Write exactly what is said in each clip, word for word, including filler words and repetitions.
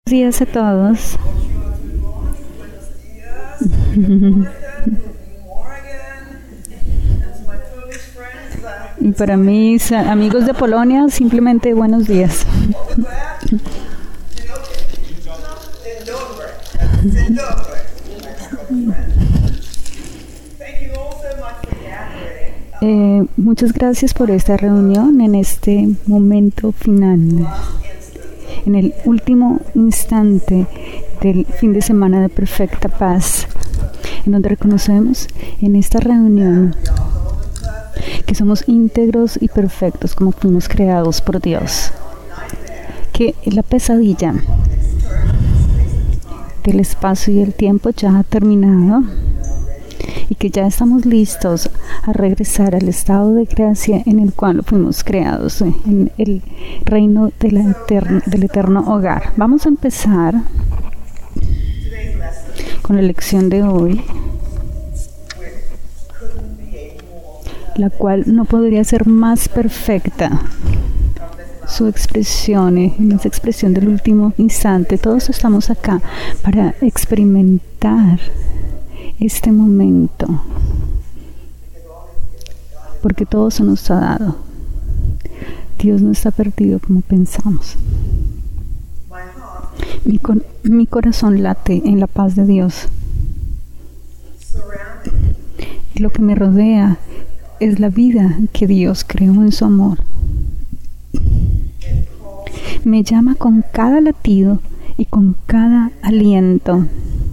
días a todos. Y para mis amigos de Polonia, simplemente buenos días. Eh, muchas gracias por esta reunión en este momento final, en el último instante del fin de semana de perfecta paz, en donde reconocemos en esta reunión que somos íntegros y perfectos como fuimos creados por Dios, que la pesadilla del espacio y el tiempo ya ha terminado y que ya estamos listos a regresar al estado de gracia en el cual fuimos creados, en el reino de la eterna, del eterno hogar. Vamos a empezar con la lección de hoy, la cual no podría ser más perfecta. Su expresión, en esa expresión del último instante, todos estamos acá para experimentar este momento, porque todo se nos ha dado. Dios no está perdido como pensamos. Mi, cor- mi corazón late en la paz de Dios. Y lo que me rodea es la vida que Dios creó en su amor. Me llama con cada latido y con cada aliento,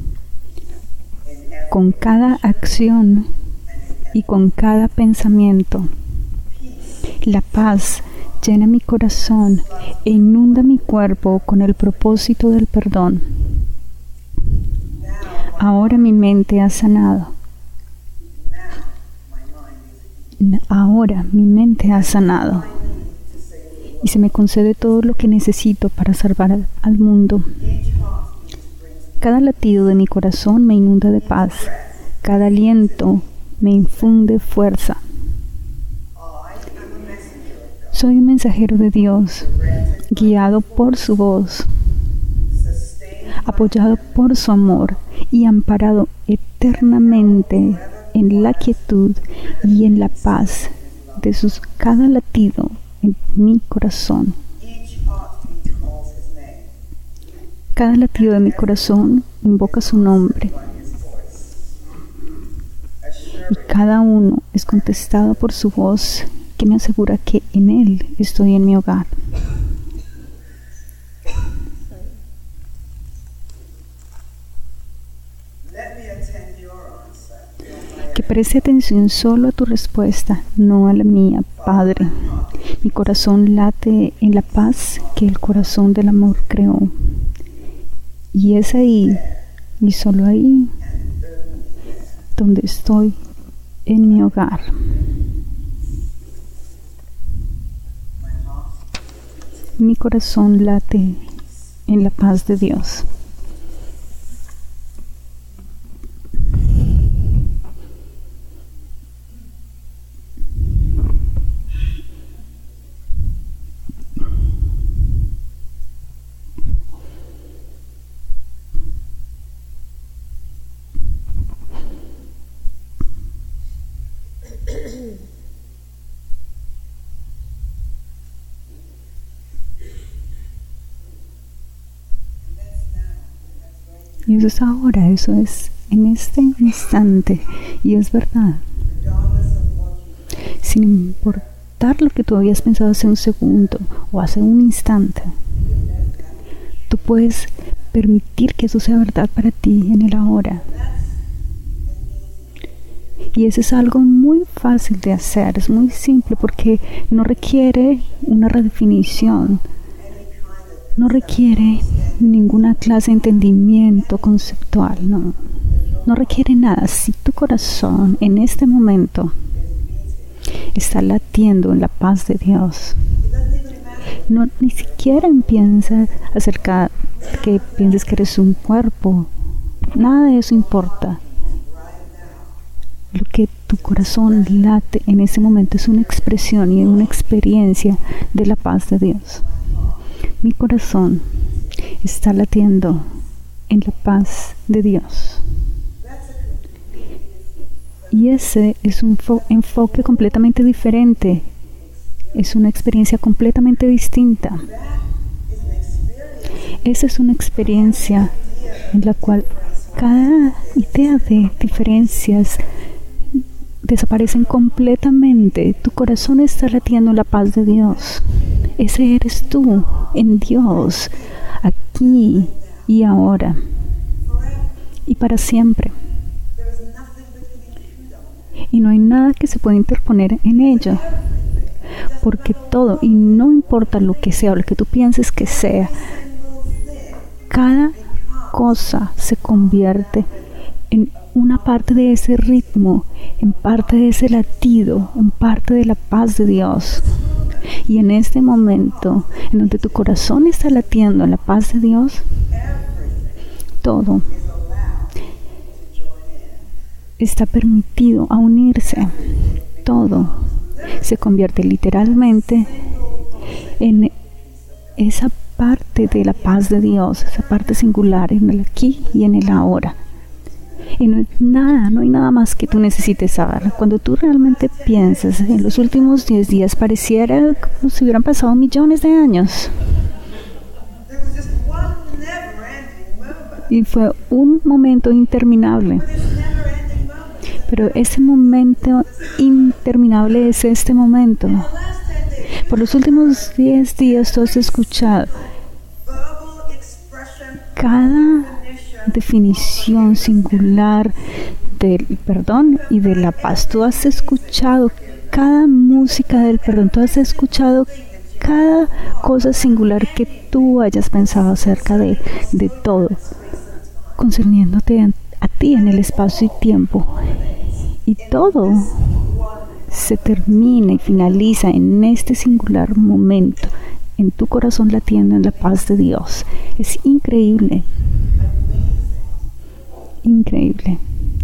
con cada acción y con cada pensamiento. La paz llena mi corazón e inunda mi cuerpo con el propósito del perdón. Ahora mi mente ha sanado. Ahora mi mente ha sanado. Y se me concede todo lo que necesito para salvar al, al mundo. Cada latido de mi corazón me inunda de paz. Cada aliento me infunde fuerza. Soy un mensajero de Dios, guiado por su voz, apoyado por su amor y amparado eternamente en la quietud y en la paz de sus cada latido en mi corazón. Cada latido de mi corazón invoca su nombre y cada uno es contestado por su voz que me asegura que en él estoy en mi hogar. Que preste atención solo a tu respuesta, no a la mía, Padre. Mi corazón late en la paz que el corazón del amor creó. Y es ahí, y solo ahí, donde estoy en mi hogar. Mi corazón late en la paz de Dios. Y eso es ahora, eso es en este instante. Y es verdad. Sin importar lo que tú habías pensado hace un segundo o hace un instante, tú puedes permitir que eso sea verdad para ti en el ahora. Y eso es algo muy fácil de hacer, es muy simple porque no requiere una redefinición. No requiere ninguna clase de entendimiento conceptual, no. No requiere nada. Si tu corazón en este momento está latiendo en la paz de Dios, no ni siquiera piensa acerca de que pienses que eres un cuerpo. Nada de eso importa. Lo que tu corazón late en ese momento es una expresión y una experiencia de la paz de Dios. Mi corazón está latiendo en la paz de Dios. Y ese es un enfoque completamente diferente. Es una experiencia completamente distinta. Esa es una experiencia en la cual cada idea de diferencias desaparecen completamente. Tu corazón está latiendo en la paz de Dios. Ese eres tú en Dios, aquí y ahora y para siempre. Y no hay nada que se pueda interponer en ello, porque todo, y no importa lo que sea o lo que tú pienses que sea, cada cosa se convierte en una parte de ese ritmo, en parte de ese latido, en parte de la paz de Dios. Y en este momento, en donde tu corazón está latiendo en la paz de Dios, todo está permitido a unirse. Todo se convierte literalmente en esa parte de la paz de Dios, esa parte singular en el aquí y en el ahora. Y no hay nada, no hay nada más que tú necesites saber. Cuando tú realmente piensas en los últimos diez días, pareciera como si hubieran pasado millones de años. Y fue un momento interminable. Pero ese momento interminable es este momento. Por los últimos diez días tú has escuchado cada definición singular del perdón y de la paz. Tú has escuchado cada música del perdón. Tú has escuchado cada cosa singular que tú hayas pensado acerca de, de todo, concerniéndote a, a ti en el espacio y tiempo. Y todo se termina y finaliza en este singular momento, en tu corazón latiendo en la paz de Dios. Es increíble. Increíble.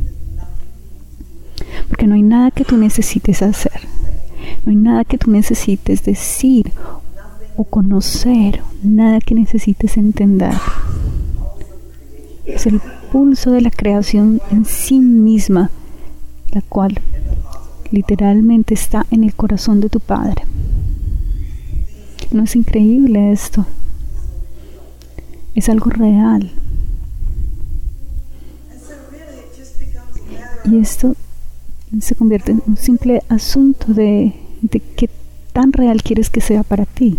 Porque no hay nada que tú necesites hacer. No hay nada que tú necesites decir o conocer. Nada que necesites entender. Es el pulso de la creación en sí misma, la cual literalmente está en el corazón de tu Padre. ¿No es increíble esto? Es algo real. Y esto se convierte en un simple asunto de, de qué tan real quieres que sea para ti.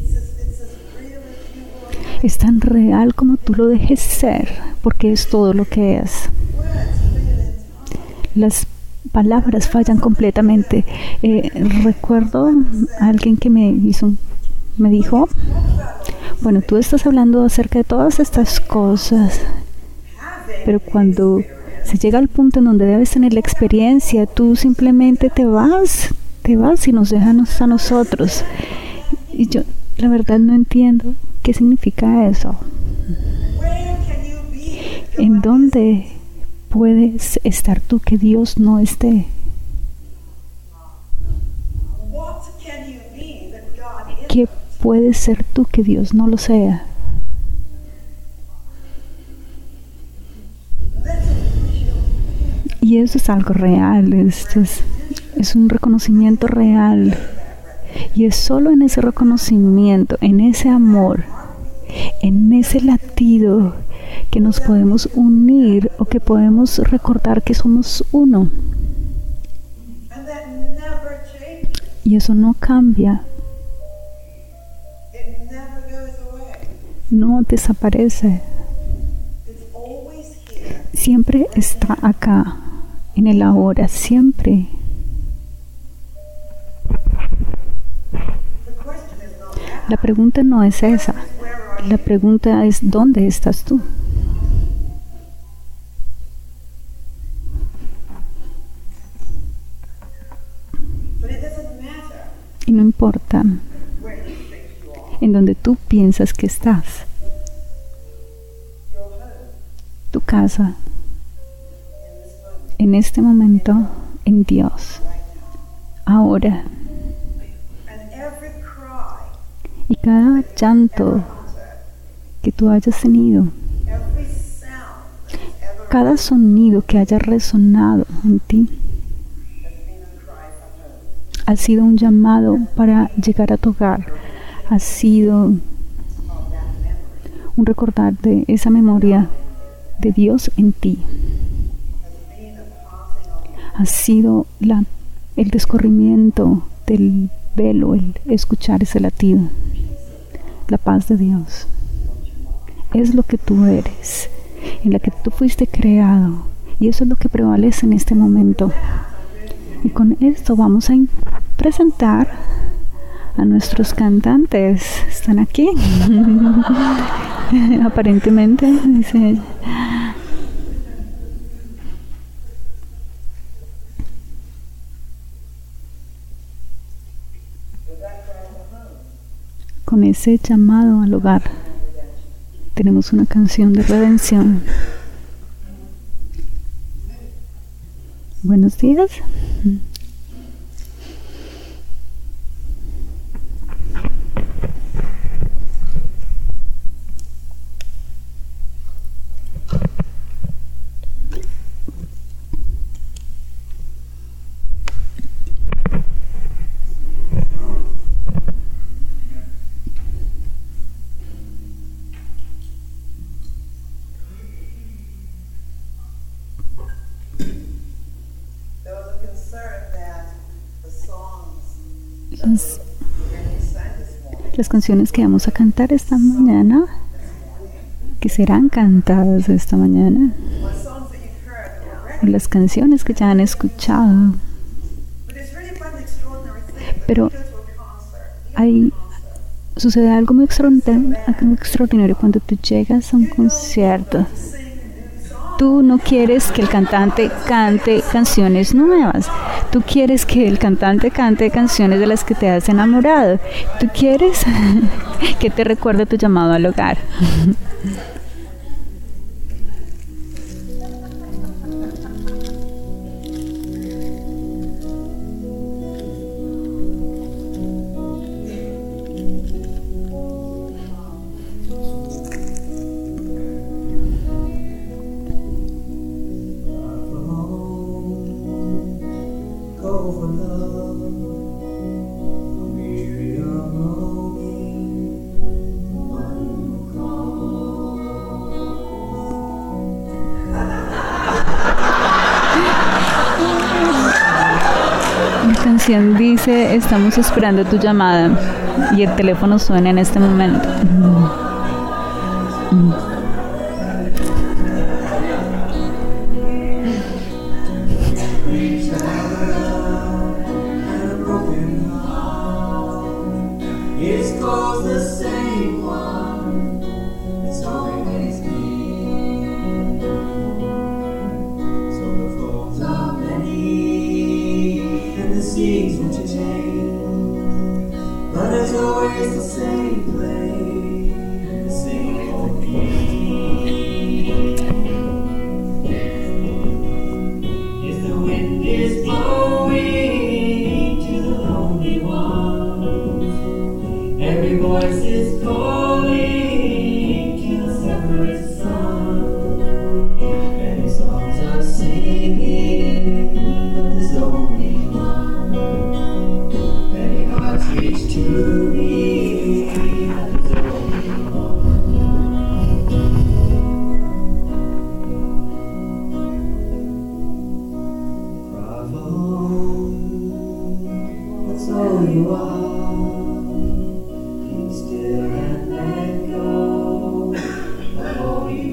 Es tan real como tú lo dejes ser, porque es todo lo que es. Las palabras fallan completamente. Eh, recuerdo a alguien que me hizo, me dijo, bueno, tú estás hablando acerca de todas estas cosas, pero cuando se llega al punto en donde debes tener la experiencia, tú simplemente te vas, te vas y nos dejas a nosotros. Y yo, la verdad, no entiendo qué significa eso. ¿En dónde puedes estar tú que Dios no esté? ¿Qué puedes ser tú que Dios no lo sea? Y eso es algo real, esto es, es un reconocimiento real. Y es solo en ese reconocimiento, en ese amor, en ese latido, que nos podemos unir o que podemos recordar que somos uno. Y eso no cambia. No desaparece. Siempre está acá, en el ahora, siempre. La pregunta no es esa. La pregunta es, ¿dónde estás tú? Y no importa en donde tú piensas que estás. Tu casa, en este momento, en Dios, ahora. Y cada llanto que tú hayas tenido, cada sonido que haya resonado en ti, ha sido un llamado para llegar a tu hogar, ha sido un recordar de esa memoria de Dios en ti. Ha sido la, el descorrimiento del velo, el escuchar ese latido. La paz de Dios es lo que tú eres, en la que tú fuiste creado, y eso es lo que prevalece en este momento. Y con esto vamos a presentar a nuestros cantantes. Están aquí. Aparentemente, dice ella. Con ese llamado al hogar, tenemos una canción de redención. Buenos días. Las, las canciones que vamos a cantar esta mañana, que serán cantadas esta mañana, o las canciones que ya han escuchado, pero hay, sucede algo muy extraordinario, muy extraordinario cuando tú llegas a un concierto. Tú no quieres que el cantante cante canciones nuevas. Tú quieres que el cantante cante canciones de las que te has enamorado. Tú quieres que te recuerde tu llamado al hogar. La canción dice: estamos esperando tu llamada, y el teléfono suena en este momento. Mm. Mm. Still and let go of all you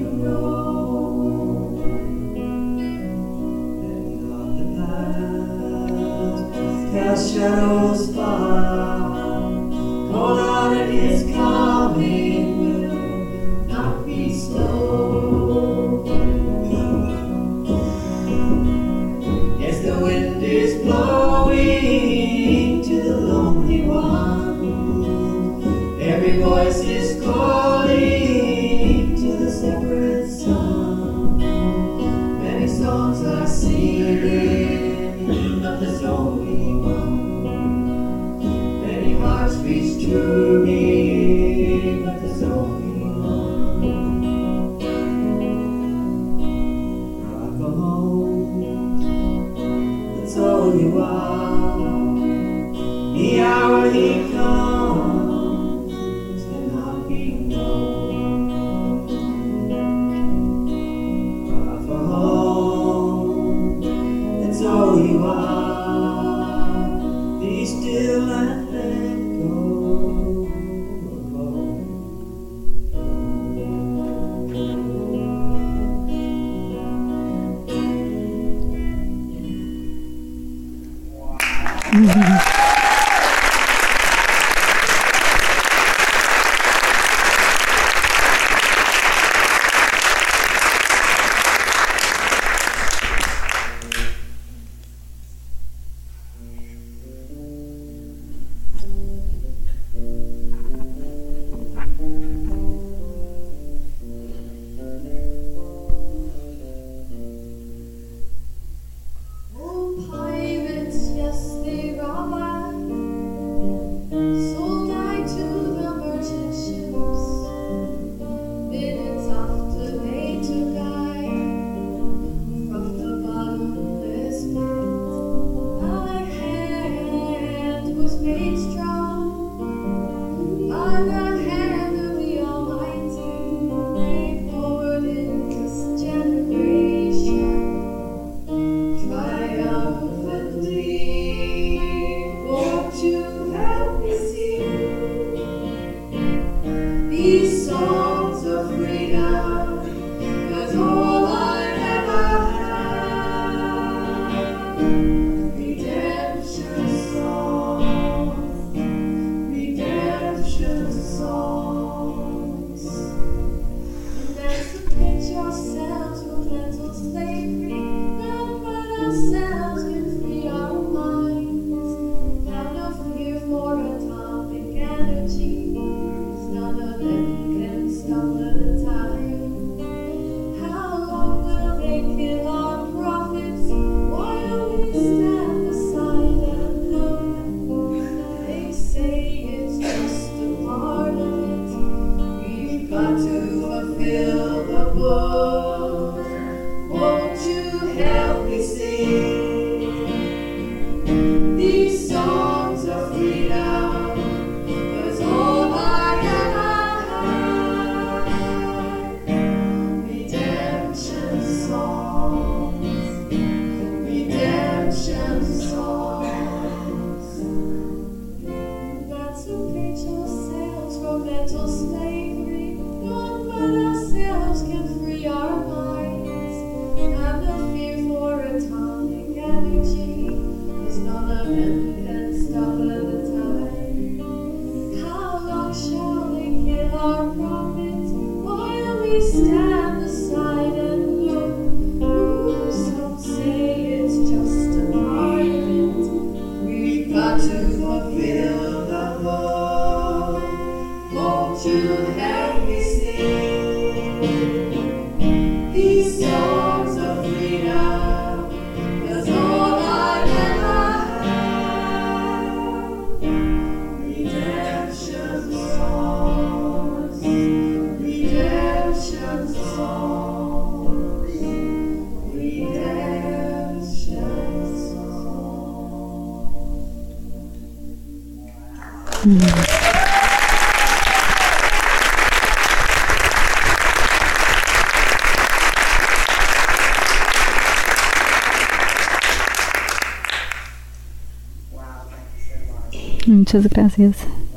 Muchas gracias.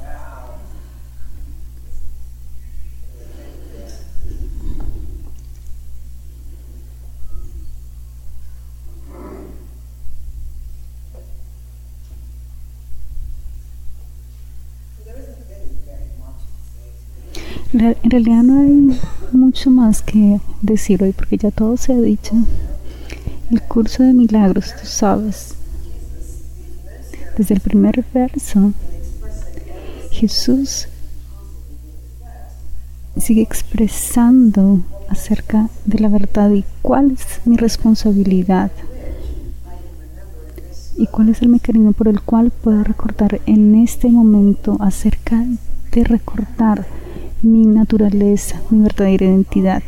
En realidad no hay mucho más que decir hoy porque ya todo se ha dicho. El curso de milagros, tú sabes. Desde el primer verso, Jesús sigue expresando acerca de la verdad y cuál es mi responsabilidad y cuál es el mecanismo por el cual puedo recordar en este momento acerca de recordar mi naturaleza, mi verdadera identidad.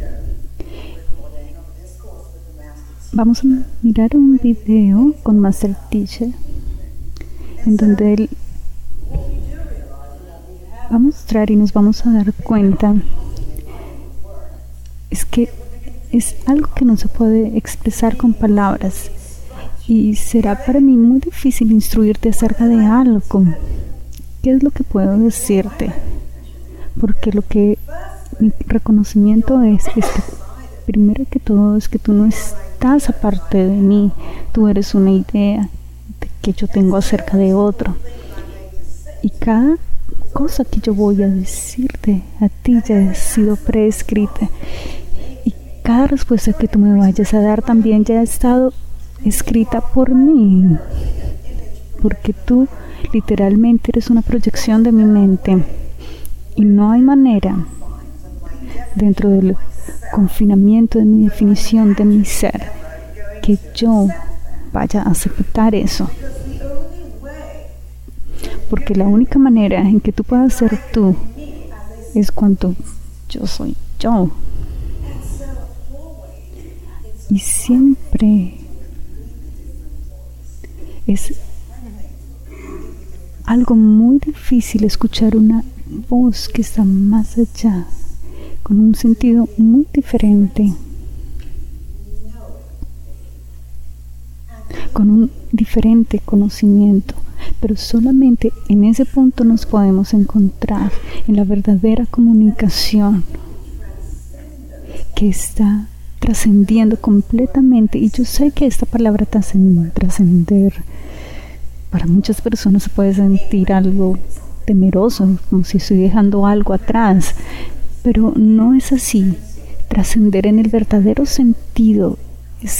Vamos a mirar un video con Master Teacher en donde él va a mostrar y nos vamos a dar cuenta es que es algo que no se puede expresar con palabras y será para mí muy difícil instruirte acerca de algo. ¿Qué es lo que puedo decirte? Porque lo que mi reconocimiento es, es que primero que todo es que tú no estás aparte de mí, tú eres una idea que yo tengo acerca de otro y cada cosa que yo voy a decirte a ti ya ha sido preescrita y cada respuesta que tú me vayas a dar también ya ha estado escrita por mí, porque tú literalmente eres una proyección de mi mente y no hay manera dentro del confinamiento de mi definición de mi ser que yo vaya a aceptar eso, porque la única manera en que tú puedas ser tú es cuando yo soy yo. Y siempre es algo muy difícil escuchar una voz que está más allá, con un sentido muy diferente, con un diferente conocimiento, pero solamente en ese punto nos podemos encontrar en la verdadera comunicación que está trascendiendo completamente. Y yo sé que esta palabra trascender para muchas personas se puede sentir algo temeroso, como si estoy dejando algo atrás, pero no es así. trascender en el verdadero sentido es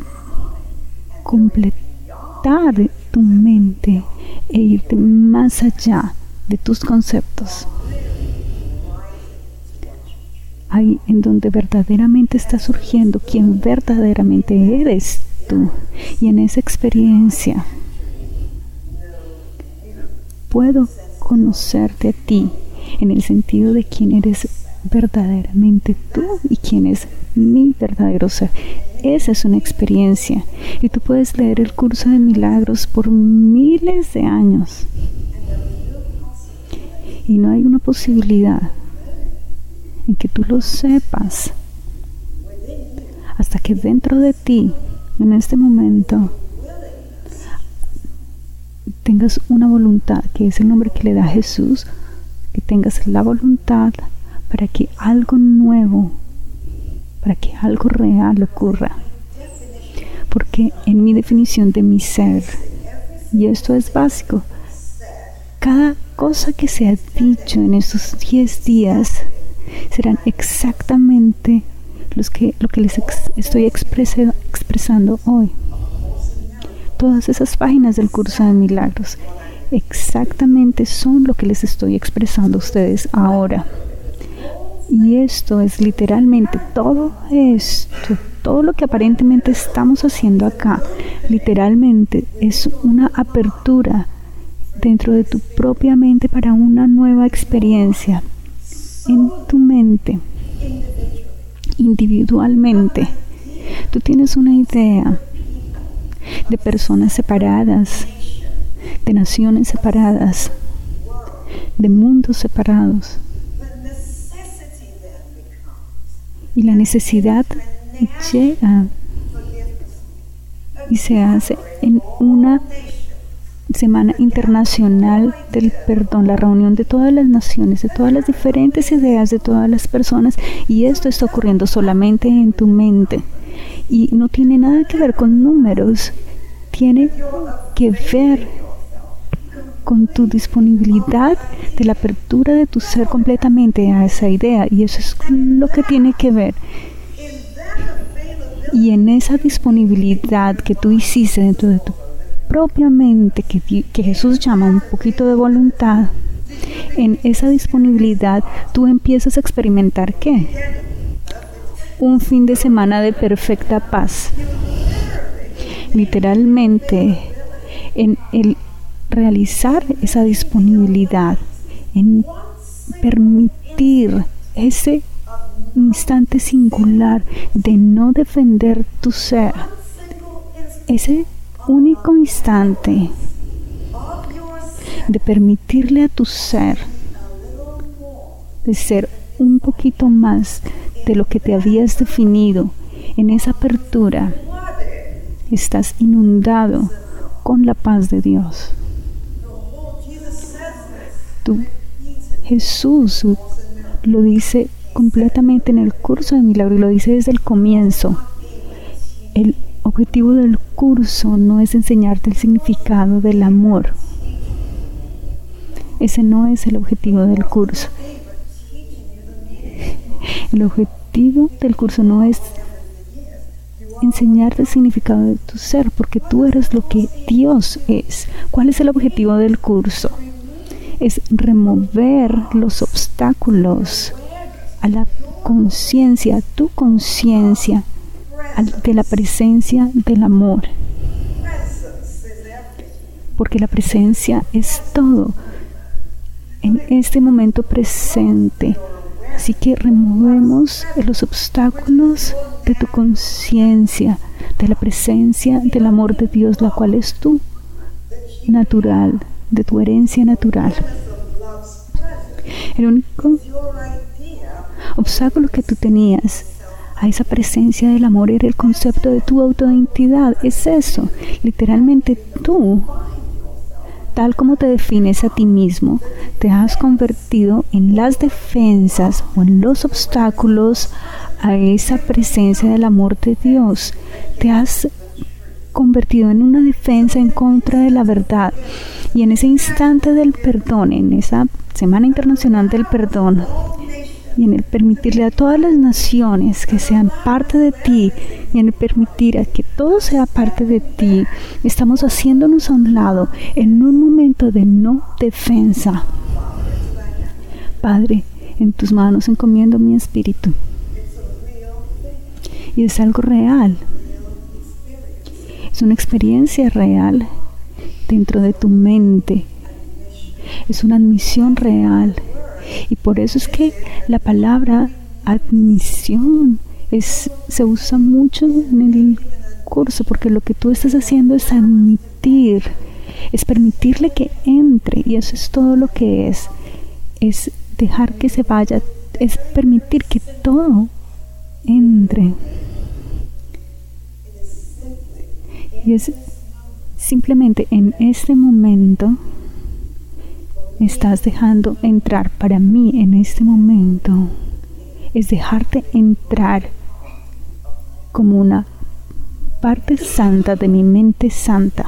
completar tu mente e irte más allá de tus conceptos. Ahí en donde verdaderamente está surgiendo quién verdaderamente eres tú. Y en esa experiencia puedo conocerte a ti en el sentido de quién eres verdaderamente tú y quién es mi verdadero ser. Esa es una experiencia y tú puedes leer el curso de milagros por miles de años y no hay una posibilidad en que tú lo sepas hasta que dentro de ti en este momento tengas una voluntad, que es el nombre que le da Jesús, que tengas la voluntad para que algo nuevo, para que algo real ocurra. Porque en mi definición de mi ser, y esto es básico, cada cosa que se ha dicho en estos diez días serán exactamente los que, lo que les ex, estoy exprese, expresando hoy. Todas esas páginas del curso de milagros exactamente son lo que les estoy expresando a ustedes ahora. Y esto es literalmente todo esto, todo lo que aparentemente estamos haciendo acá, literalmente es una apertura dentro de tu propia mente para una nueva experiencia en tu mente, individualmente. Tú tienes una idea de personas separadas, de naciones separadas, de mundos separados. Y la necesidad llega y se hace en una Semana Internacional del Perdón, la reunión de todas las naciones, de todas las diferentes ideas de todas las personas, y esto está ocurriendo solamente en tu mente. Y no tiene nada que ver con números, tiene que ver con tu disponibilidad de la apertura de tu ser completamente a esa idea, y eso es lo que tiene que ver. Y en esa disponibilidad que tú hiciste dentro de tu propia mente, que, que Jesús llama un poquito de voluntad, en esa disponibilidad tú empiezas a experimentar ¿qué? Un fin de semana de perfecta paz. Literalmente, en el realizar esa disponibilidad, en permitir ese instante singular de no defender tu ser, ese único instante de permitirle a tu ser de ser un poquito más de lo que te habías definido, en esa apertura estás inundado con la paz de Dios. Tú, Jesús lo dice completamente en el curso de milagros, y lo dice desde el comienzo. El objetivo del curso no es enseñarte el significado del amor. Ese no es el objetivo del curso. El objetivo del curso no es enseñarte el significado de tu ser, porque tú eres lo que Dios es. ¿Cuál es el objetivo del curso? Es remover los obstáculos a la conciencia, a tu conciencia, de la presencia del amor. Porque la presencia es todo en este momento presente. Así que removemos los obstáculos de tu conciencia, de la presencia del amor de Dios, la cual es tu natural, de tu herencia natural. El único obstáculo que tú tenías a esa presencia del amor era el concepto de tu autoidentidad. Es eso, literalmente tú, tal como te defines a ti mismo, te has convertido en las defensas o en los obstáculos a esa presencia del amor de Dios. Te has convertido en una defensa en contra de la verdad. Y en ese instante del perdón, en esa Semana Internacional del Perdón, y en el permitirle a todas las naciones que sean parte de ti, y en el permitir a que todo sea parte de ti, estamos haciéndonos a un lado en un momento de no defensa. Padre, en tus manos encomiendo mi espíritu. Y es algo real. Es una experiencia real dentro de tu mente. Es una admisión real. Y por eso es que la palabra admisión es, se usa mucho en el curso, porque lo que tú estás haciendo es admitir, es permitirle que entre, y eso es todo lo que es. Es dejar que se vaya, es permitir que todo entre. Y es simplemente en este momento me estás dejando entrar. Para mí en este momento es dejarte entrar como una parte santa de mi mente santa.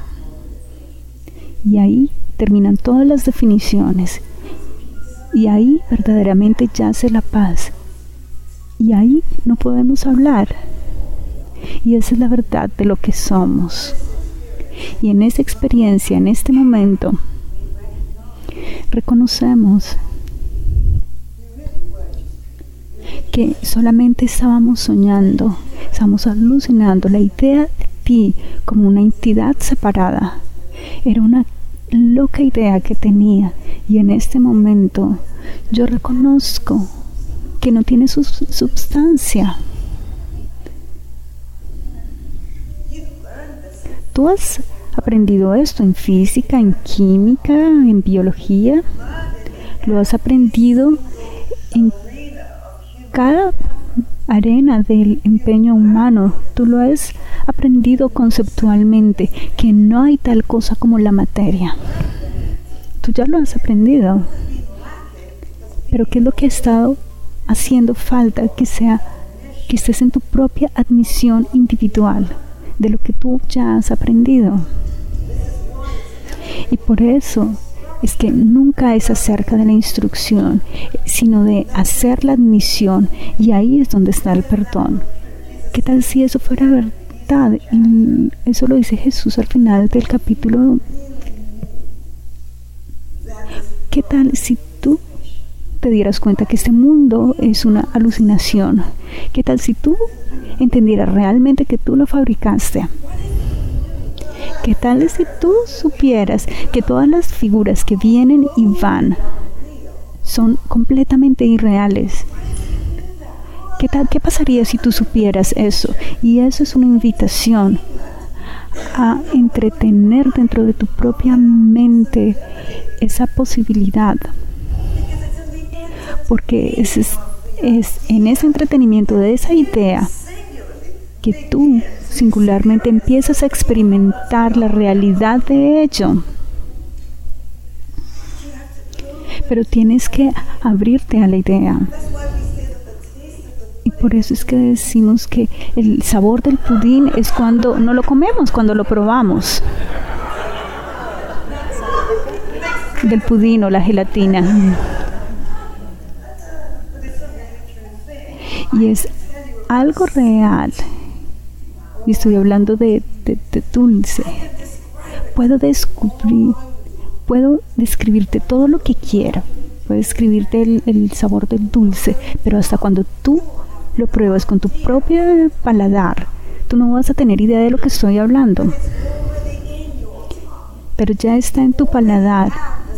Y ahí terminan todas las definiciones. Y ahí verdaderamente yace la paz. Y ahí no podemos hablar. Y esa es la verdad de lo que somos. Y en esa experiencia, en este momento, reconocemos que solamente estábamos soñando, estábamos alucinando. La idea de ti como una entidad separada era una loca idea que tenía, y en este momento yo reconozco que no tiene su substancia. Tú has aprendido esto en física, en química, en biología. Lo has aprendido en cada arena del empeño humano. Tú lo has aprendido conceptualmente, que no hay tal cosa como la materia. Tú ya lo has aprendido. Pero ¿qué es lo que ha estado haciendo falta? Que sea, que estés en tu propia admisión individual de lo que tú ya has aprendido. Y por eso es que nunca es acerca de la instrucción, sino de hacer la admisión, y ahí es donde está el perdón. ¿Qué tal si eso fuera verdad? Y eso lo dice Jesús al final del capítulo. ¿Qué tal si tú te dieras cuenta que este mundo es una alucinación? ¿Qué tal si tú entendieras realmente que tú lo fabricaste? ¿Qué tal si tú supieras que todas las figuras que vienen y van son completamente irreales? ¿Qué tal, qué pasaría si tú supieras eso? Y eso es una invitación a entretener dentro de tu propia mente esa posibilidad. Porque es, es, es en ese entretenimiento de esa idea que tú singularmente empiezas a experimentar la realidad de ello. Pero tienes que abrirte a la idea. Y por eso es que decimos que el sabor del pudín es cuando no lo comemos, cuando lo probamos. Del pudín o la gelatina. Y es algo real. Y estoy hablando de, de, de dulce. Puedo descubrir, puedo describirte todo lo que quiero. Puedo describirte el, el sabor del dulce, pero hasta cuando tú lo pruebas con tu propio paladar, tú no vas a tener idea de lo que estoy hablando. Pero ya está en tu paladar.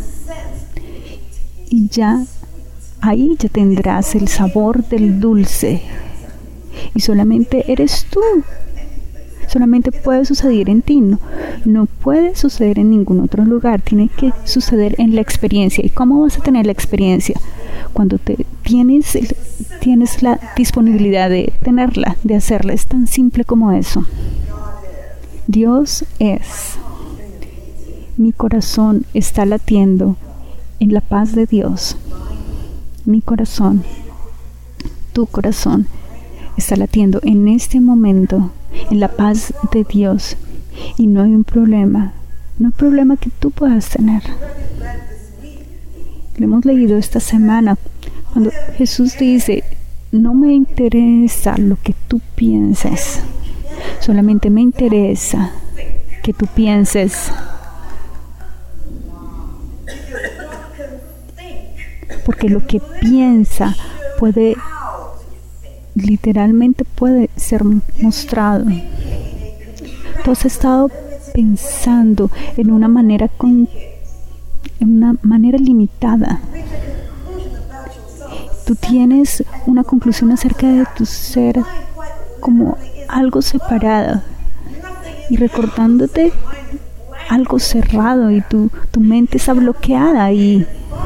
Y ya, ahí ya tendrás el sabor del dulce. Y solamente eres tú. Solamente puede suceder en ti, no, no puede suceder en ningún otro lugar, tiene que suceder en la experiencia. ¿Y cómo vas a tener la experiencia? Cuando te tienes, el, tienes la disponibilidad de tenerla, de hacerla. Es tan simple como eso. Dios es. Mi corazón está latiendo en la paz de Dios. Mi corazón, tu corazón, está latiendo en este momento en la paz de Dios, y no hay un problema, no hay problema que tú puedas tener. Lo hemos leído esta semana Cuando Jesús dice, no me interesa lo que tú pienses, solamente me interesa que tú pienses. Porque lo que piensa puede, literalmente puede ser mostrado. Tú has estado pensando en una manera con, en una manera limitada. Tú tienes una conclusión acerca de tu ser como algo separado y recordándote algo cerrado, y tu, tu mente está bloqueada y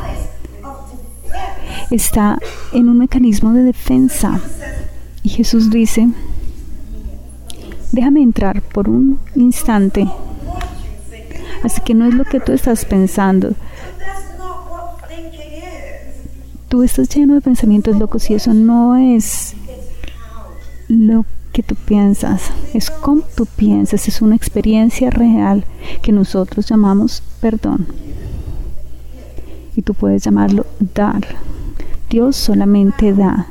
está en un mecanismo de defensa. Y Jesús dice, déjame entrar por un instante. Así que no es lo que tú estás pensando. Tú estás lleno de pensamientos locos y eso no es lo que tú piensas. Es como tú piensas. Es una experiencia real que nosotros llamamos perdón. Y tú puedes llamarlo dar. Dios solamente da.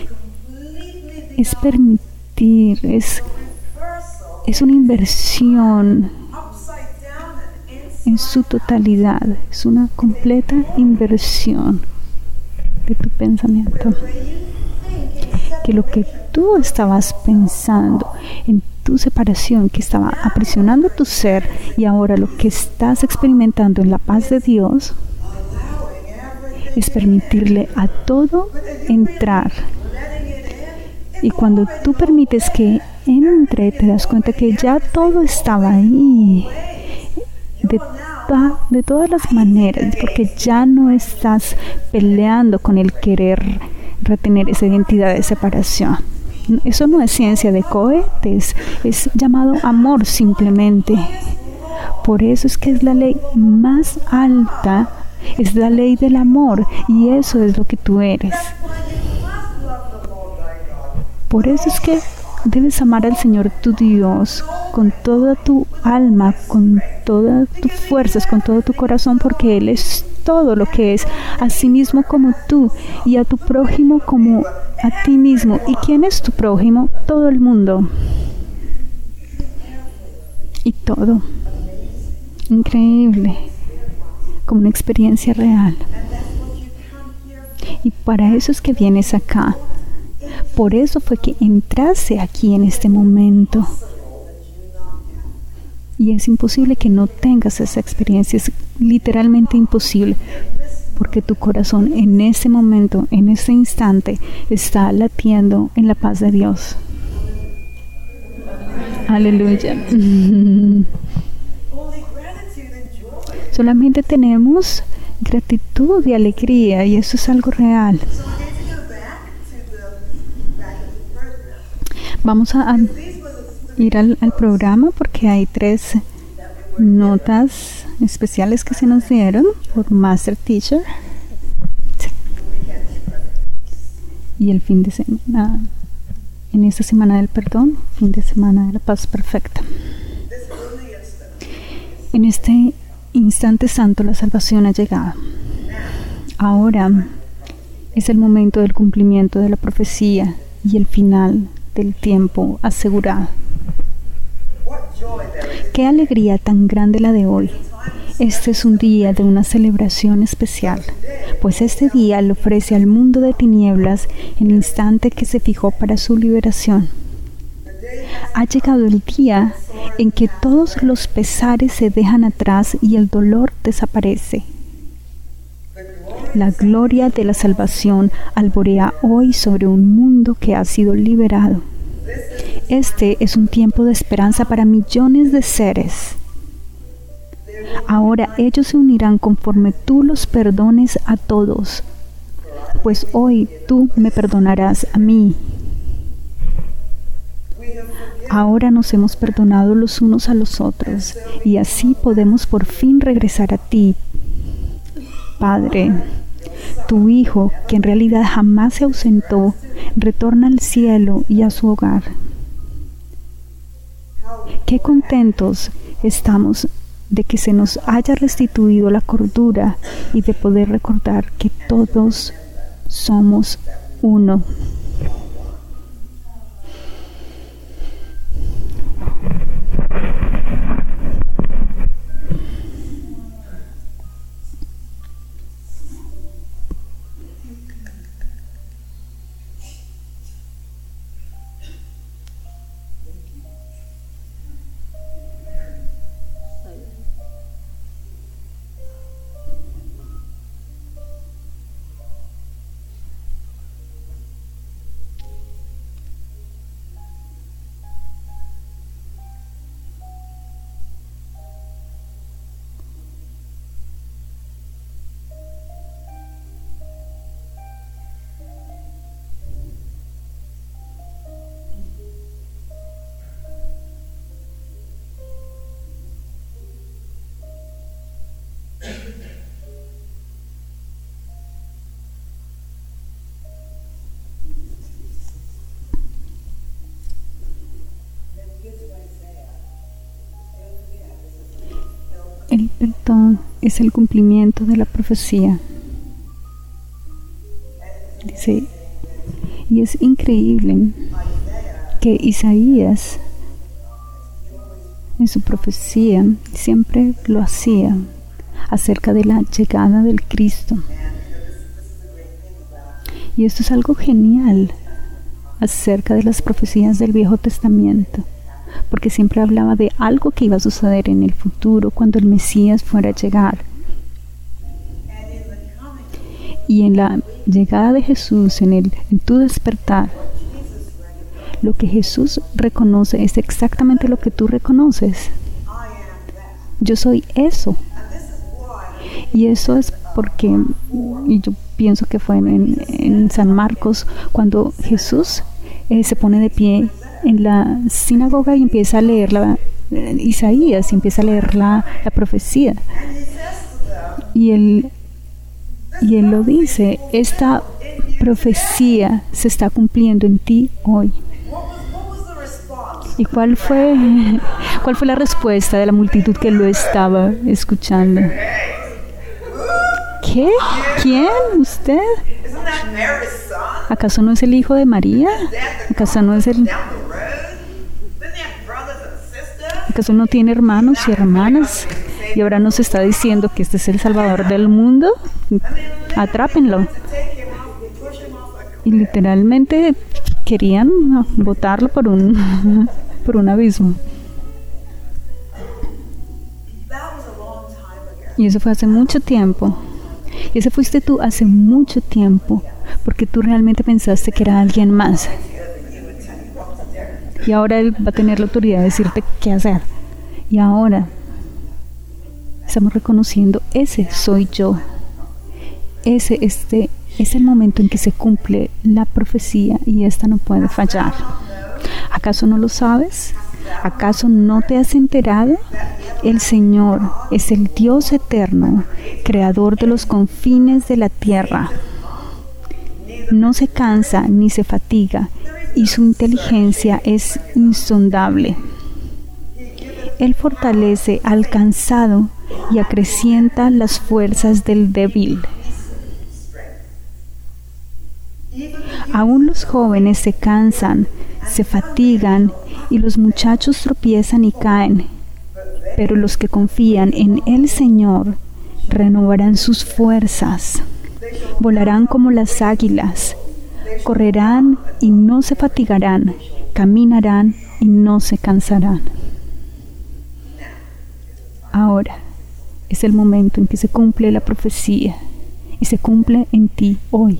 Es permitir, es, es una inversión en su totalidad. Es una completa inversión de tu pensamiento. Que lo que tú estabas pensando en tu separación, que estaba aprisionando tu ser, y ahora lo que estás experimentando en la paz de Dios, es permitirle a todo entrar. Y cuando tú permites que entre, te das cuenta que ya todo estaba ahí. De, ta, de todas las maneras, porque ya no estás peleando con el querer retener esa identidad de separación. Eso no es ciencia de cohetes, es llamado amor simplemente. Por eso es que es la ley más alta. Es la ley del amor, y eso es lo que tú eres. Por eso es que debes amar al Señor tu Dios con toda tu alma, con todas tus fuerzas, con todo tu corazón, porque Él es todo lo que es, a sí mismo como tú, y a tu prójimo como a ti mismo. ¿Y quién es tu prójimo? Todo el mundo. Y todo. Increíble. Como una experiencia real. Y para eso es que vienes acá. Por eso fue que entraste aquí en este momento. Y es imposible que no tengas esa experiencia. Es literalmente imposible. Porque tu corazón en ese momento, en ese instante, está latiendo en la paz de Dios. Aleluya. Solamente tenemos gratitud y alegría, y eso es algo real. Vamos a, a ir al, al programa porque hay tres notas especiales que se nos dieron por Master Teacher. Y el fin de semana, en esta semana del perdón, fin de semana de la paz perfecta. En este instante santo la salvación ha llegado. Ahora es el momento del cumplimiento de la profecía y el final del tiempo asegurado. Qué alegría tan grande la de hoy. Este es un día de una celebración especial, pues este día le ofrece al mundo de tinieblas el instante que se fijó para su liberación. Ha llegado el día en que todos los pesares se dejan atrás y el dolor desaparece. La gloria de la salvación alborea hoy sobre un mundo que ha sido liberado. Este es un tiempo de esperanza para millones de seres. Ahora ellos se unirán conforme tú los perdones a todos, pues hoy tú me perdonarás a mí. Ahora nos hemos perdonado los unos a los otros, y así podemos por fin regresar a ti, Padre. Tu Hijo, que en realidad jamás se ausentó, retorna al cielo y a su hogar. Qué contentos estamos de que se nos haya restituido la cordura y de poder recordar que todos somos uno. El perdón es el cumplimiento de la profecía. Dice, y es increíble que Isaías en su profecía siempre lo hacía acerca de la llegada del Cristo. Y esto es algo genial acerca de las profecías del Viejo Testamento, porque siempre hablaba de algo que iba a suceder en el futuro cuando el Mesías fuera a llegar. Y en la llegada de Jesús, en, el, en tu despertar, lo que Jesús reconoce es exactamente lo que tú reconoces. Yo soy eso. Y eso es porque, y yo pienso que fue en, en San Marcos, cuando Jesús eh, se pone de pie en la sinagoga y empieza a leer la, eh, Isaías, y empieza a leer la, la profecía. Y él, y él lo dice, esta profecía se está cumpliendo en ti hoy. ¿Y cuál fue, cuál fue la respuesta de la multitud que lo estaba escuchando? ¿Qué? ¿Quién? ¿Usted? ¿Acaso no es el hijo de María? ¿Acaso no es el... ¿Acaso no tiene hermanos y hermanas? Y ahora nos está diciendo que este es el Salvador del mundo. Atrápenlo. Y literalmente querían botarlo por un, por un abismo. Y eso fue hace mucho tiempo. Y ese fuiste tú hace mucho tiempo, porque tú realmente pensaste que era alguien más. Y ahora Él va a tener la autoridad de decirte qué hacer. Y ahora estamos reconociendo, ese soy yo. Ese este, es el momento en que se cumple la profecía y esta no puede fallar. ¿Acaso no lo sabes? ¿Acaso no te has enterado? El Señor es el Dios eterno, creador de los confines de la tierra. No se cansa ni se fatiga, y su inteligencia es insondable. Él fortalece al cansado y acrecienta las fuerzas del débil. Aún los jóvenes se cansan, se fatigan, y los muchachos tropiezan y caen. Pero los que confían en el Señor renovarán sus fuerzas, volarán como las águilas, correrán y no se fatigarán, caminarán y no se cansarán. Ahora es el momento en que se cumple la profecía y se cumple en ti hoy.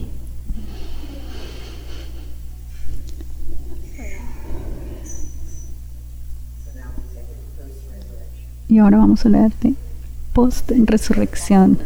Y ahora vamos a hablar de post-resurrección.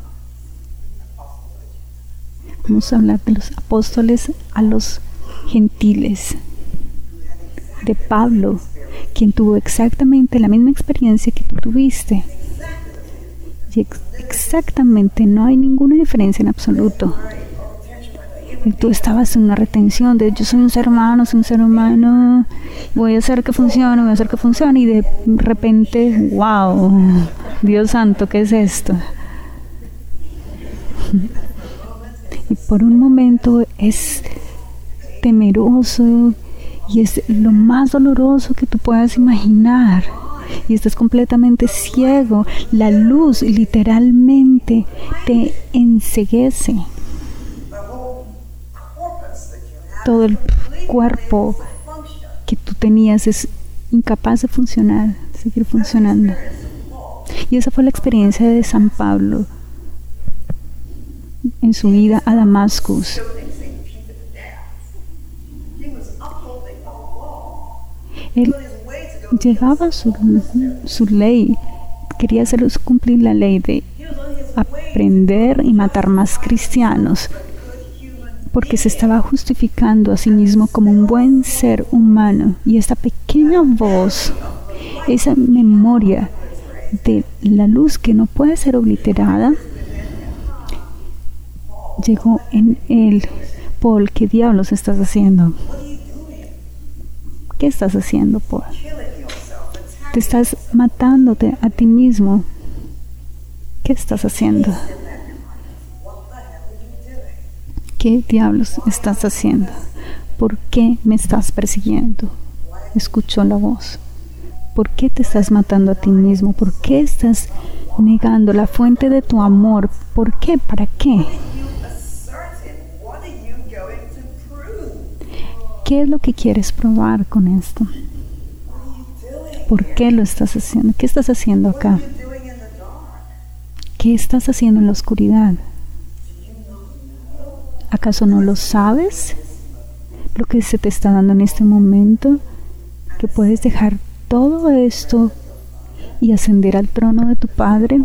Vamos a hablar de los apóstoles a los gentiles. De Pablo, quien tuvo exactamente la misma experiencia que tú tuviste. Y ex- exactamente, no hay ninguna diferencia en absoluto. Y tú estabas en una retención de yo soy un ser humano, soy un ser humano, voy a hacer que funcione, voy a hacer que funcione, y de repente, wow, Dios santo, ¿qué es esto? Y Y por un momento es temeroso y es lo más doloroso que tú puedas imaginar. Y estás completamente ciego. La luz literalmente te enceguece. Todo el cuerpo que tú tenías es incapaz de funcionar, seguir funcionando. Y esa fue la experiencia de San Pablo en su ida a Damascus. Él llegaba a su, su ley, quería hacer cumplir la ley de aprender y matar más cristianos, porque se estaba justificando a sí mismo como un buen ser humano. Y esta pequeña voz, esa memoria de la luz que no puede ser obliterada, llegó en él. Paul, ¿qué diablos estás haciendo? ¿Qué estás haciendo, Paul? Te estás matándote a ti mismo. ¿Qué estás haciendo? ¿Qué diablos estás haciendo? ¿Por qué me estás persiguiendo? Escuchó la voz. ¿Por qué te estás matando a ti mismo? ¿Por qué estás negando la fuente de tu amor? ¿Por qué? ¿Para qué? ¿Qué es lo que quieres probar con esto? ¿Por qué lo estás haciendo? ¿Qué estás haciendo acá? ¿Qué estás haciendo en la oscuridad? ¿Acaso no lo sabes? Lo que se te está dando en este momento, que puedes dejar todo esto y ascender al trono de tu Padre.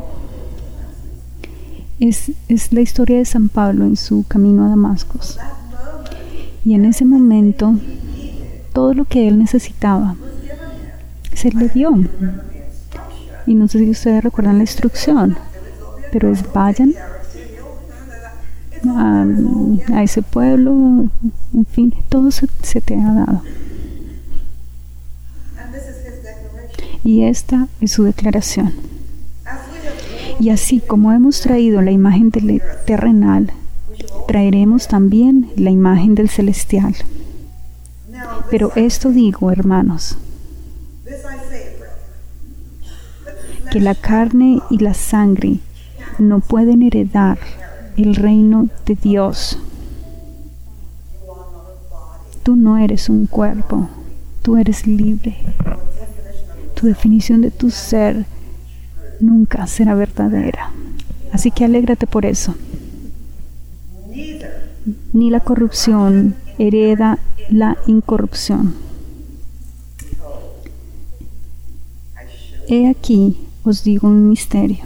Es, es la historia de San Pablo en su camino a Damascus. Y en ese momento, todo lo que él necesitaba se le dio. Y no sé si ustedes recuerdan la instrucción, pero es: vayan a, a ese pueblo, en fin, todo se, se te ha dado. Y esta es su declaración. Y así como hemos traído la imagen del terrenal, traeremos también la imagen del celestial. Pero esto digo, hermanos, que la carne y la sangre no pueden heredar el reino de Dios. Tú no eres un cuerpo, tú eres libre. Tu definición de tu ser nunca será verdadera. Así que alégrate por eso. Ni la corrupción hereda la incorrupción. He aquí os digo un misterio.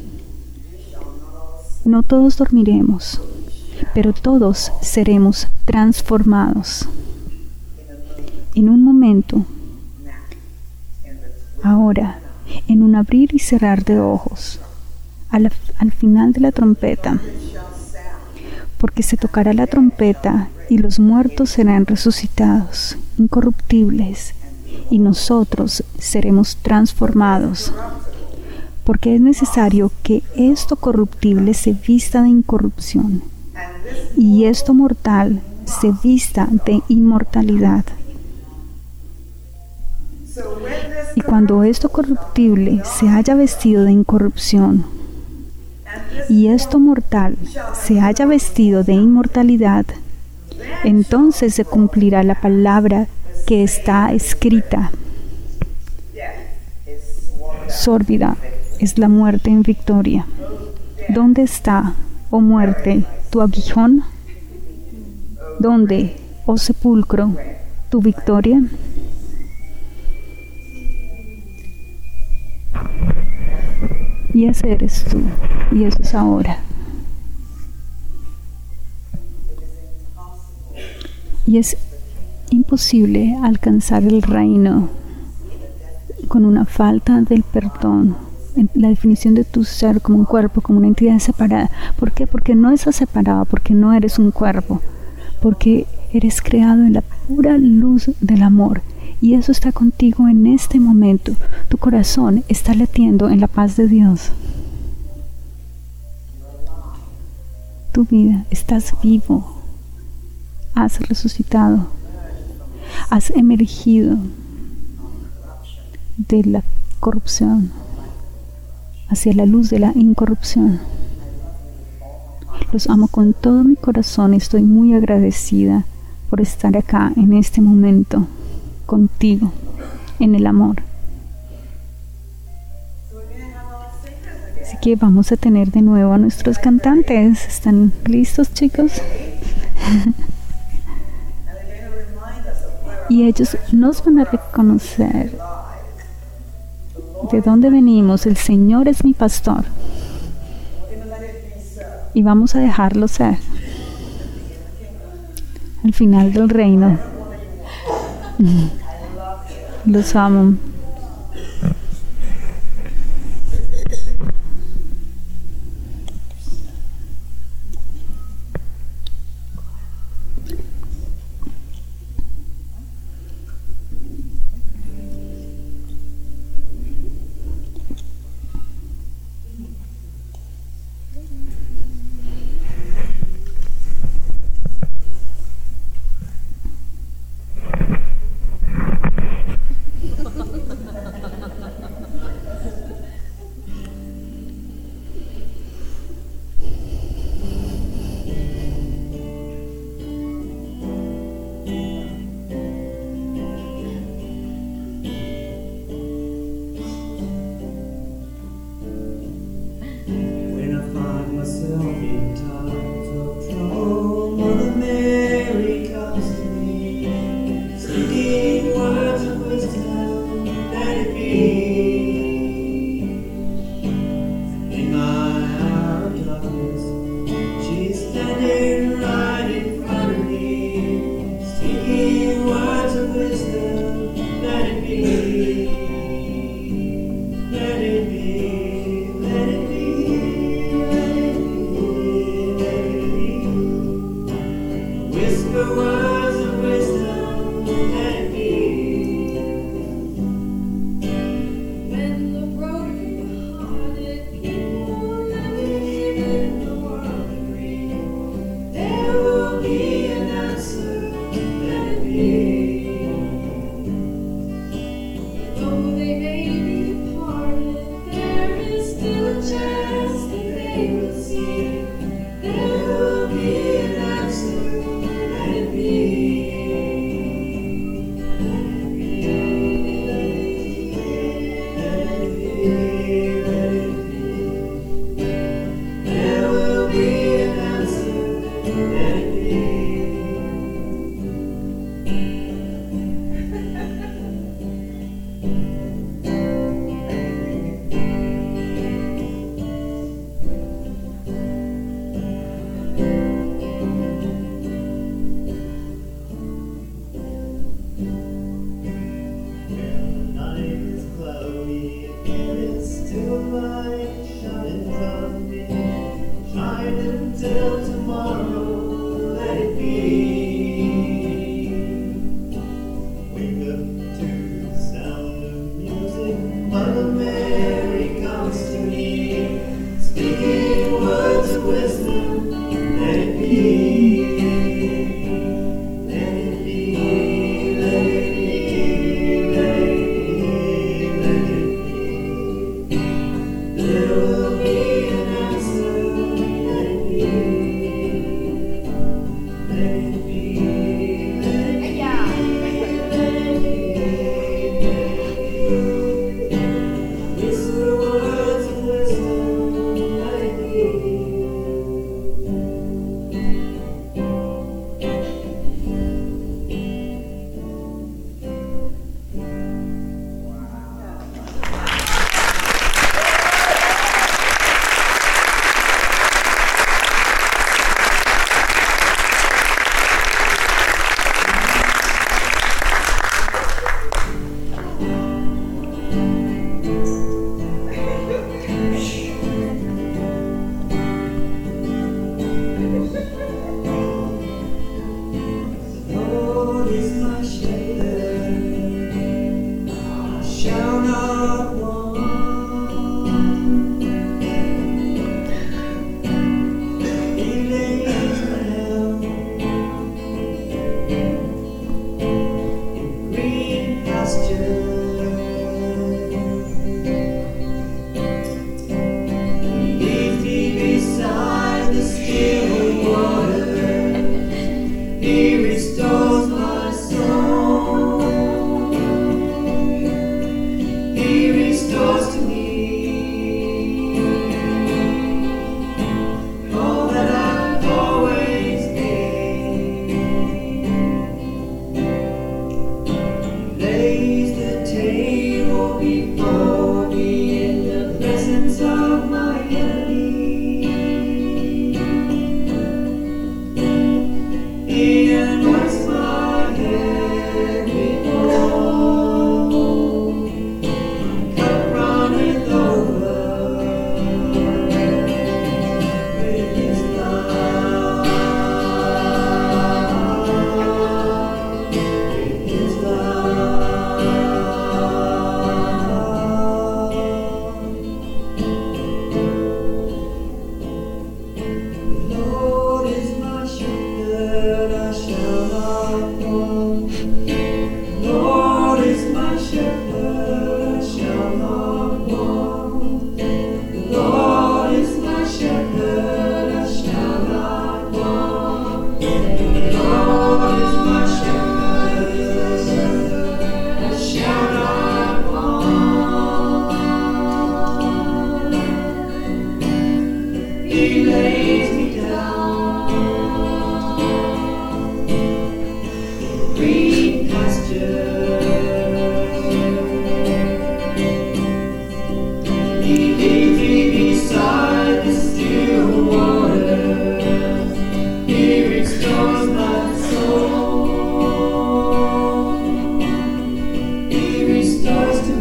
No todos dormiremos, pero todos seremos transformados. En un momento, ahora, en un abrir y cerrar de ojos, al, al final de la trompeta, porque se tocará la trompeta y los muertos serán resucitados, incorruptibles, y nosotros seremos transformados, porque es necesario que esto corruptible se vista de incorrupción y esto mortal se vista de inmortalidad. Y cuando esto corruptible se haya vestido de incorrupción y esto mortal se haya vestido de inmortalidad, entonces se cumplirá la palabra que está escrita. Sórdida es la muerte en victoria. ¿Dónde está, oh muerte, tu aguijón? ¿Dónde, oh sepulcro, tu victoria? Y ese eres tú, y eso es ahora. Y es imposible alcanzar el reino con una falta del perdón, en la definición de tu ser como un cuerpo, como una entidad separada. ¿Por qué? Porque no estás separado, porque no eres un cuerpo, porque eres creado en la pura luz del amor. Y eso está contigo en este momento. Tu corazón está latiendo en la paz de Dios. tu vida. Estás vivo. Has resucitado. Has emergido de la corrupción hacia la luz de la incorrupción. Los amo con todo mi corazón y estoy muy agradecida por estar acá en este momento contigo, en el amor. Así que vamos a tener de nuevo a nuestros cantantes. ¿Están listos, chicos? Y ellos nos van a reconocer de dónde venimos. El Señor es mi pastor. Y vamos a dejarlo ser. Al final del reino. Los amo.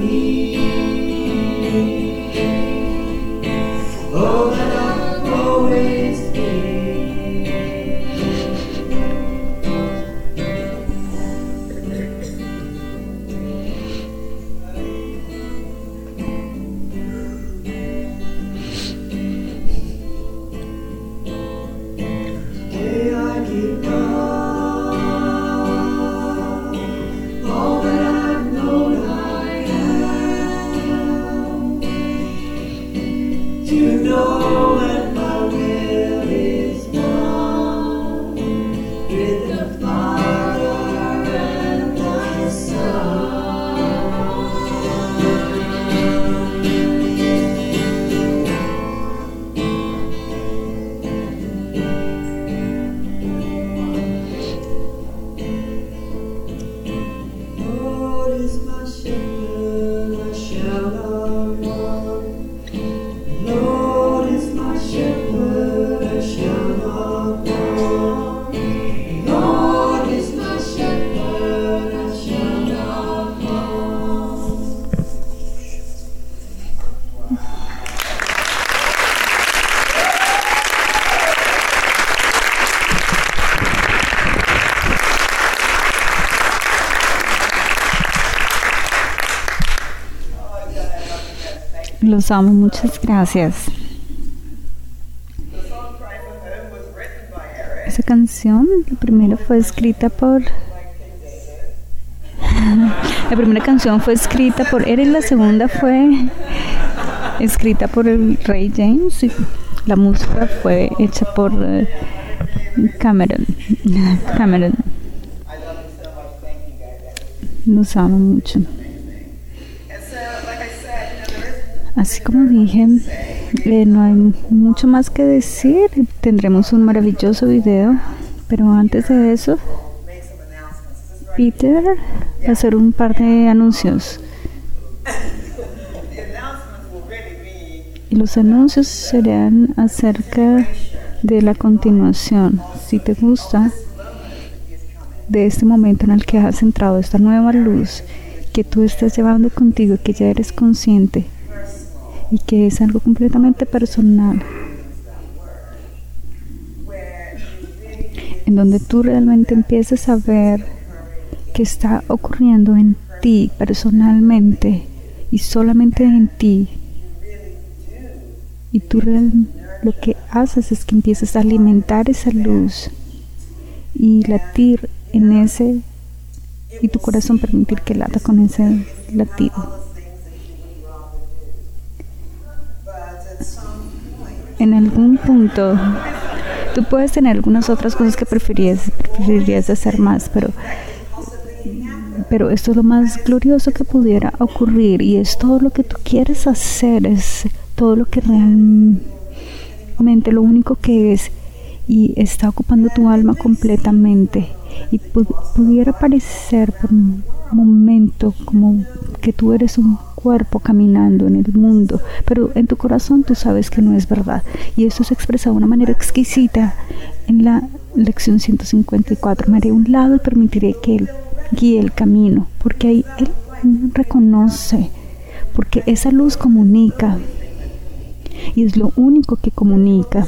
me. Oh, that I'll always be. Hey, I keep on. All that I've known I am. To know that my will is one with the Father and the Son. Lord is my shepherd, I shall not want. Lord is my shepherd, I shall not want. Lord is my shepherd, I shall not want. Los amo, muchas gracias. Esa canción, la primera fue escrita por... La primera canción fue escrita por él y la segunda fue escrita por el Rey James y la música fue hecha por uh, Cameron. Cameron. Los amo mucho. Así como dije, eh, no hay mucho más que decir. Tendremos un maravilloso video, pero antes de eso, Peter va a hacer un par de anuncios. Y los anuncios serán acerca de la continuación. Si te gusta de este momento en el que has entrado, esta nueva luz que tú estás llevando contigo, que ya eres consciente y que es algo completamente personal, en donde tú realmente empiezas a ver qué está ocurriendo en ti personalmente y solamente en ti, y tú real, lo que haces es que empiezas a alimentar esa luz y latir en ese, y tu corazón permitir que lata con ese latido. En algún punto tú puedes tener algunas otras cosas que preferirías, preferirías hacer más, pero pero esto es lo más glorioso que pudiera ocurrir, y es todo lo que tú quieres hacer, es todo lo que realmente, lo único que es, y está ocupando tu alma completamente. Y pu- pudiera parecer por un momento como que tú eres un cuerpo caminando en el mundo, pero en tu corazón tú sabes que no es verdad, y eso se expresa de una manera exquisita en la lección ciento cincuenta y cuatro. Me haré a un lado y permitiré que Él guíe el camino, porque ahí Él reconoce, porque esa luz comunica, y es lo único que comunica.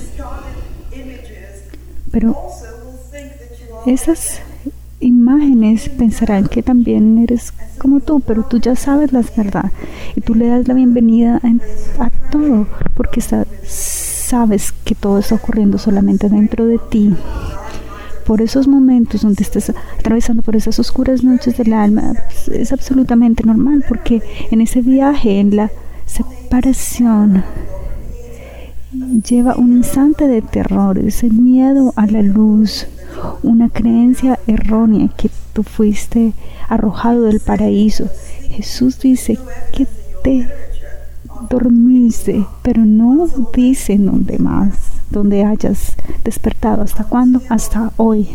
Pero esas imágenes pensarán que también eres como tú, pero tú ya sabes la verdad y tú le das la bienvenida a, a todo, porque está, sabes que todo está ocurriendo solamente dentro de ti. Por esos momentos donde estés atravesando por esas oscuras noches del alma, es absolutamente normal, porque en ese viaje, en la separación, lleva un instante de terror, ese miedo a la luz, una creencia errónea que tú fuiste arrojado del paraíso. Jesús dice que te dormiste, pero no dice en donde más, donde hayas despertado. ¿Hasta cuándo? Hasta hoy,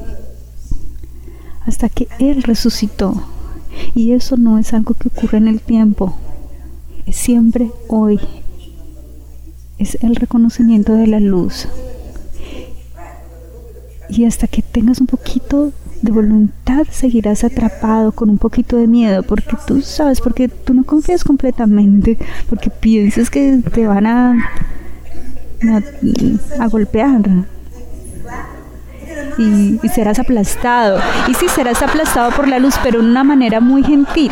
hasta que Él resucitó. Y eso no es algo que ocurre en el tiempo, es siempre hoy. Es el reconocimiento de la luz. Y hasta que tengas un poquito de voluntad seguirás atrapado con un poquito de miedo, porque tú sabes, porque tú no confías completamente, porque piensas que te van a, a, a golpear. Y, y serás aplastado. Y sí, serás aplastado por la luz, pero de una manera muy gentil.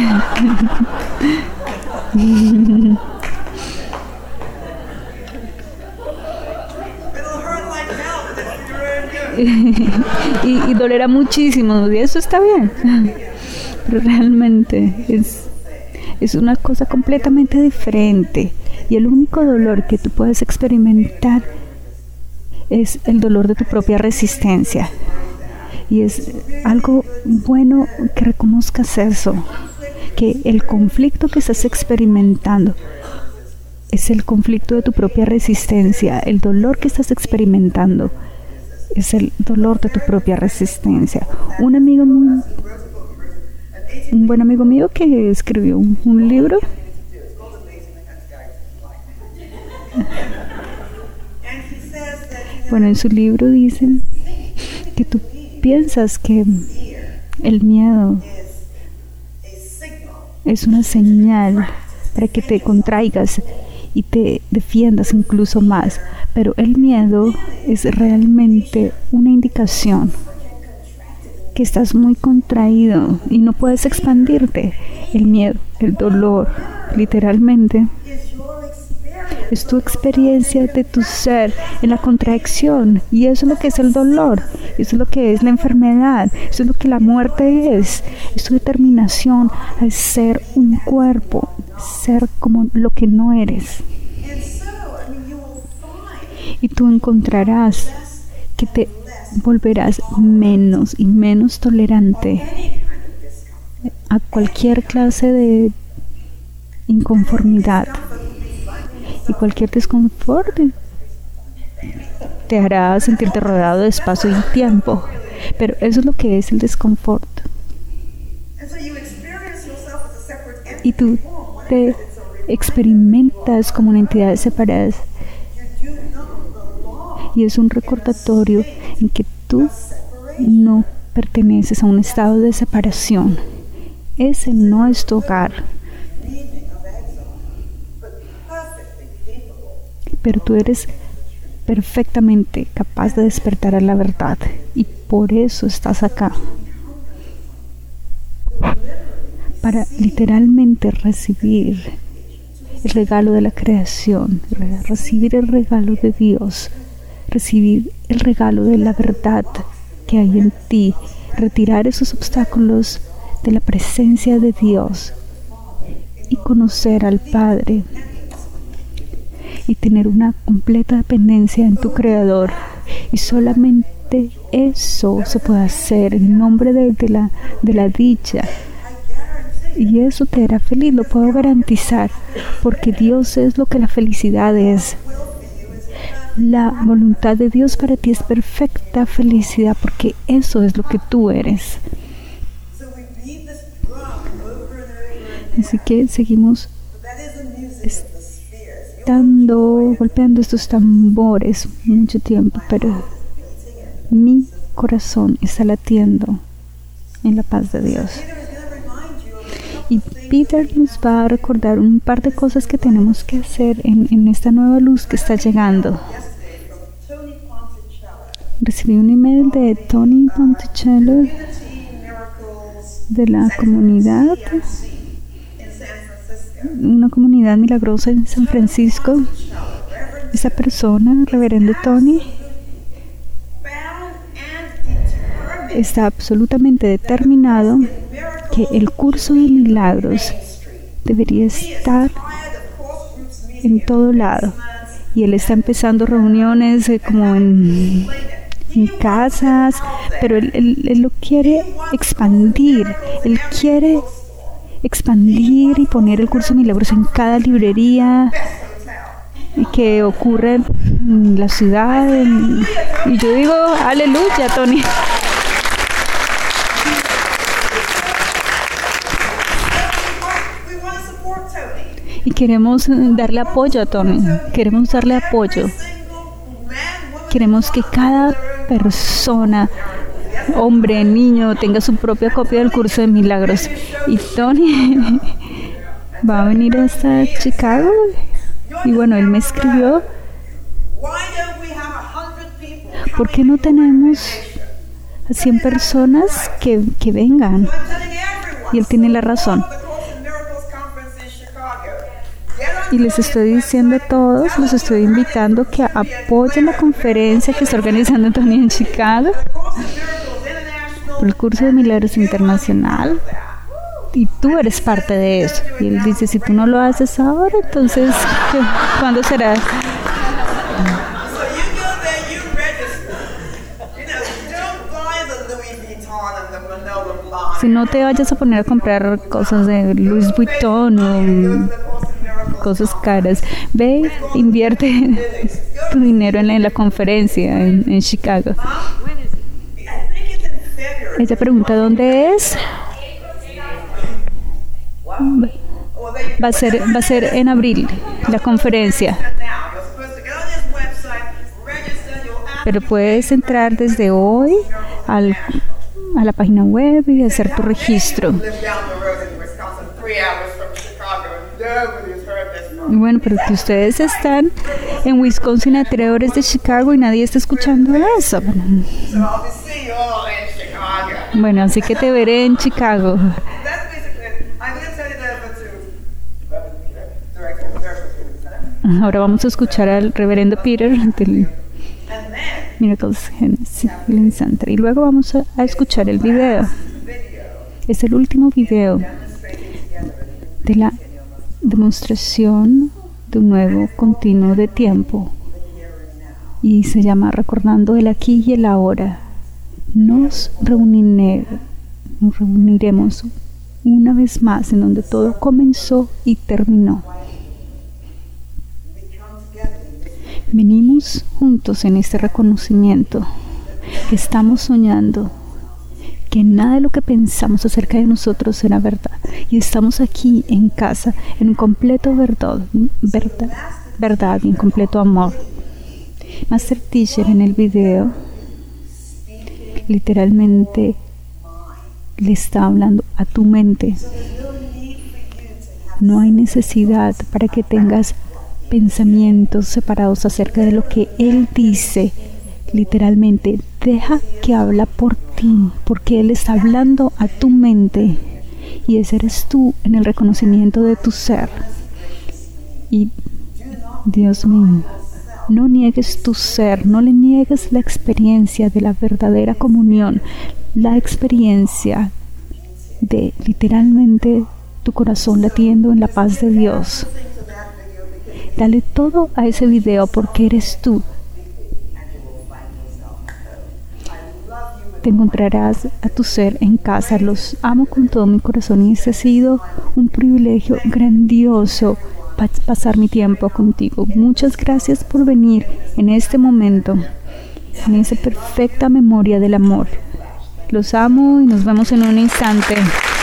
y, y dolerá muchísimo, y eso está bien. Pero realmente es, es una cosa completamente diferente. Y el único dolor que tú puedes experimentar es el dolor de tu propia resistencia. Y es algo bueno que reconozcas eso, que el conflicto que estás experimentando es el conflicto de tu propia resistencia. El dolor que estás experimentando es el dolor de tu propia resistencia. Un amigo muy, un buen amigo mío que escribió un, un libro. Bueno, en su libro dicen que tú piensas que el miedo es una señal para que te contraigas y te defiendas incluso más, pero el miedo es realmente una indicación que estás muy contraído y no puedes expandirte. El miedo, el dolor, literalmente es tu experiencia de tu ser en la contracción, y eso es lo que es el dolor, eso es lo que es la enfermedad, eso es lo que la muerte es, es tu determinación a ser un cuerpo, ser como lo que no eres. Y tú encontrarás que te volverás menos y menos tolerante a cualquier clase de inconformidad. Y cualquier desconfort te hará sentirte rodeado de espacio y tiempo. Pero eso es lo que es el desconfort. Y tú te experimentas como una entidad separada. Y es un recordatorio en que tú no perteneces a un estado de separación. Ese no es tu hogar. Pero tú eres perfectamente capaz de despertar a la verdad, y por eso estás acá, para literalmente recibir el regalo de la creación, recibir el regalo de Dios, recibir el regalo de la verdad que hay en ti, retirar esos obstáculos de la presencia de Dios y conocer al Padre y tener una completa dependencia en tu Creador. Y solamente eso se puede hacer en nombre de, de, la, de la dicha. Y eso te hará feliz, lo puedo garantizar, porque Dios es lo que la felicidad es. La voluntad de Dios para ti es perfecta felicidad, porque eso es lo que tú eres. Así que seguimos estando, golpeando estos tambores mucho tiempo, pero mi corazón está latiendo en la paz de Dios. Y Peter nos va a recordar un par de cosas que tenemos que hacer en, en esta nueva luz que está llegando. Recibí un email de Tony Ponticello de la comunidad, una comunidad milagrosa en San Francisco. Esa persona, reverendo Tony, está absolutamente determinado que el curso de milagros debería estar en todo lado, y él está empezando reuniones eh, como en, en casas, pero él, él, él lo quiere expandir, él quiere expandir y poner el curso de milagros en cada librería que ocurre en la ciudad, en, y yo digo aleluya, Tony. Y queremos darle apoyo a Tony, queremos darle apoyo. Queremos que cada persona, hombre, niño, tenga su propia copia del curso de milagros. Y Tony va a venir hasta Chicago. Y bueno, él me escribió, ¿por qué no tenemos a cien personas que, que vengan? Y él tiene la razón. Y les estoy diciendo a todos, los estoy invitando que apoyen la conferencia que está organizando Tony en Chicago, por el curso de milagros internacional. Y tú eres parte de eso. Y él dice, si tú no lo haces ahora, entonces, ¿qué? ¿Cuándo será? Si no te vayas a poner a comprar cosas de Louis Vuitton o cosas caras, ve, invierte tu dinero en, en la conferencia en, en Chicago. Ella pregunta dónde es. Va a ser, va a ser en abril la conferencia. Pero puedes entrar desde hoy al, a la página web y hacer tu registro. Bueno, pero que ustedes están en Wisconsin a tres horas de Chicago y nadie está escuchando eso. Bueno, así que te veré en Chicago. Ahora vamos a escuchar al reverendo Peter del Miracles Healing Center y luego vamos a, a escuchar el video. Es el último video de la demostración de un nuevo continuo de tiempo y se llama Recordando el aquí y el ahora. Nos reuniré, nos reuniremos una vez más en donde todo comenzó y terminó. Venimos juntos en este reconocimiento que estamos soñando, que nada de lo que pensamos acerca de nosotros será verdad. Y estamos aquí en casa, en un completo verdad, verdad, verdad y en completo amor. Master Teacher en el video literalmente le está hablando a tu mente. No hay necesidad para que tengas pensamientos separados acerca de lo que Él dice. Literalmente, deja que habla por ti, porque Él está hablando a tu mente y ese eres tú en el reconocimiento de tu ser. Y Dios mío, no niegues tu ser, no le niegues la experiencia de la verdadera comunión, la experiencia de literalmente tu corazón latiendo en la paz de Dios. Dale todo a ese video porque eres tú. Te encontrarás a tu ser en casa. Los amo con todo mi corazón y este ha sido un privilegio grandioso pa- pasar mi tiempo contigo. Muchas gracias por venir en este momento, en esa perfecta memoria del amor. Los amo y nos vemos en un instante.